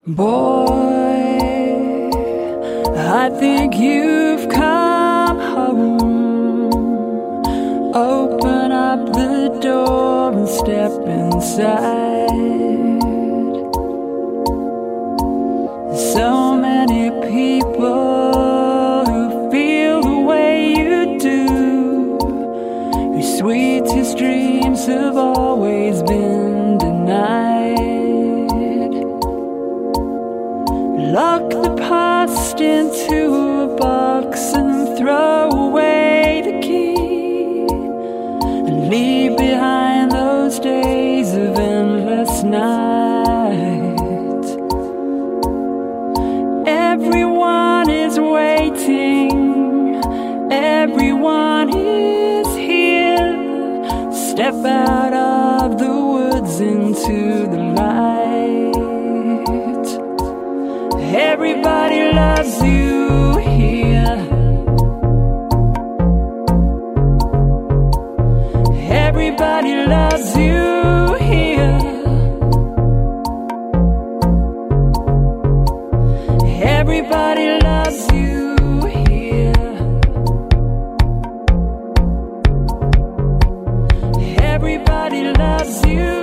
Boy, I think you've come home. Open up the door and step inside. So many people who feel the way you do, whose sweetest dreams have always been denied. Lock the past into a box and throw away the key, and leave behind those days of endless night. Everyone is waiting, everyone is here. Step out of the woods into the light. Everybody loves you here. Everybody loves you here. Everybody loves you here. Everybody loves you here.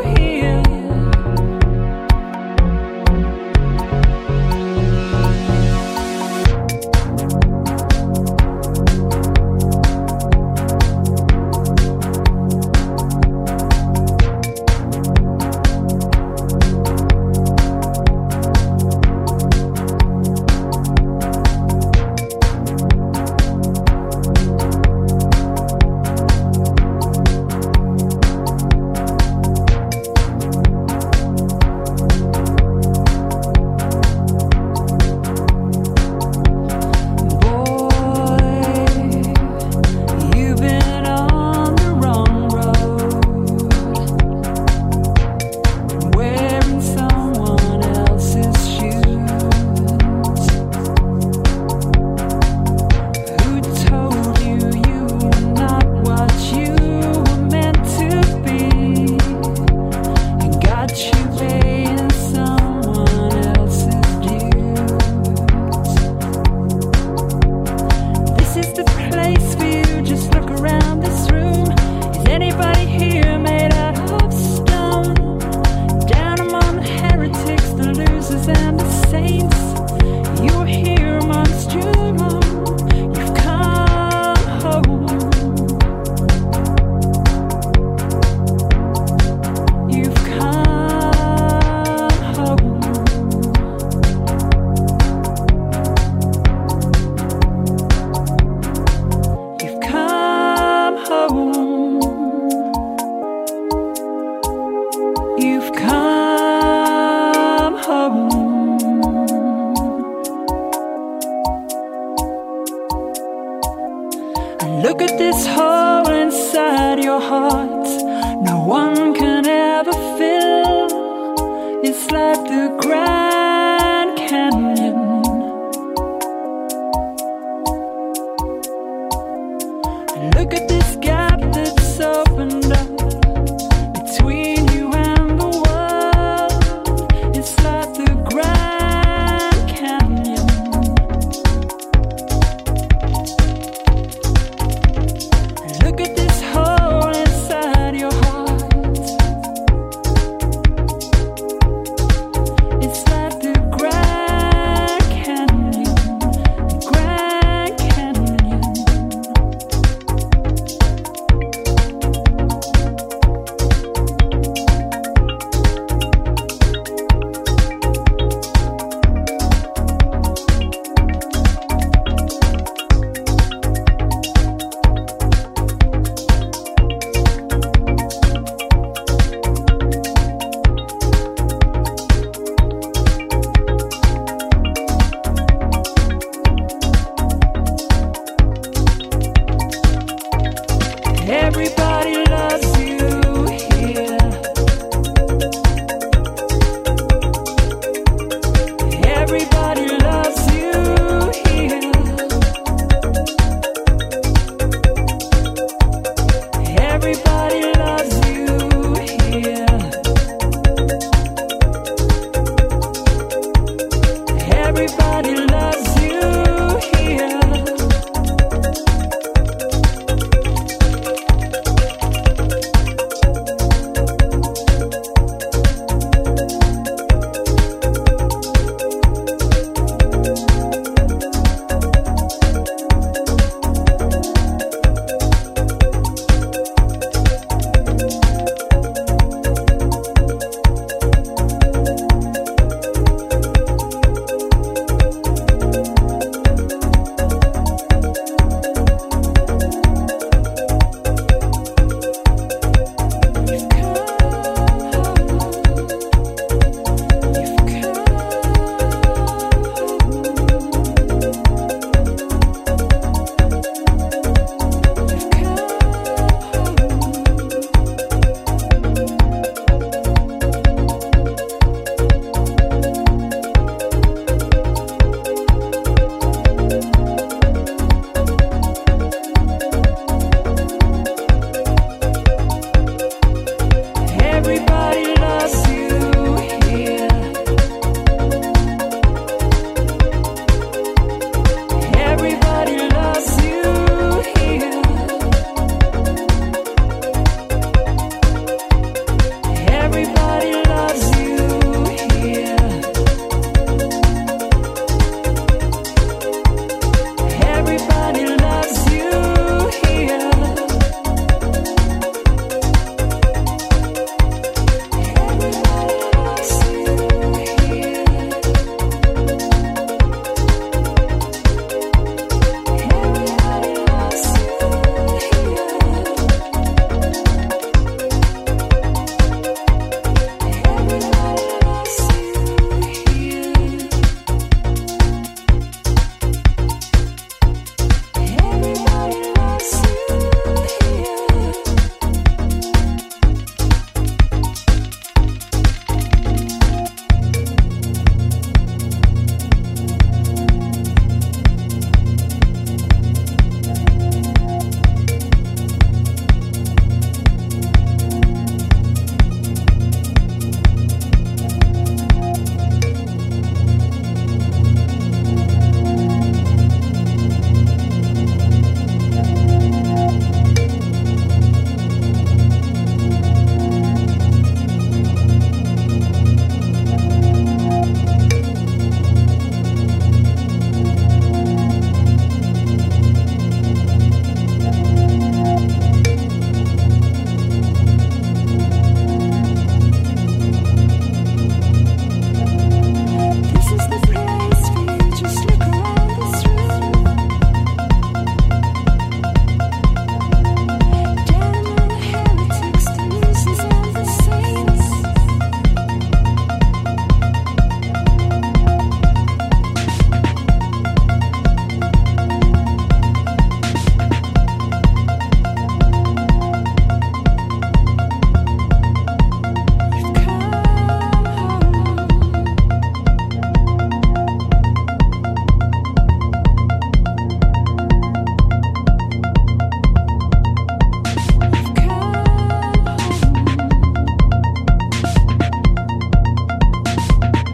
You've come home. And look at this hole inside your heart, no one can ever fill. It's like the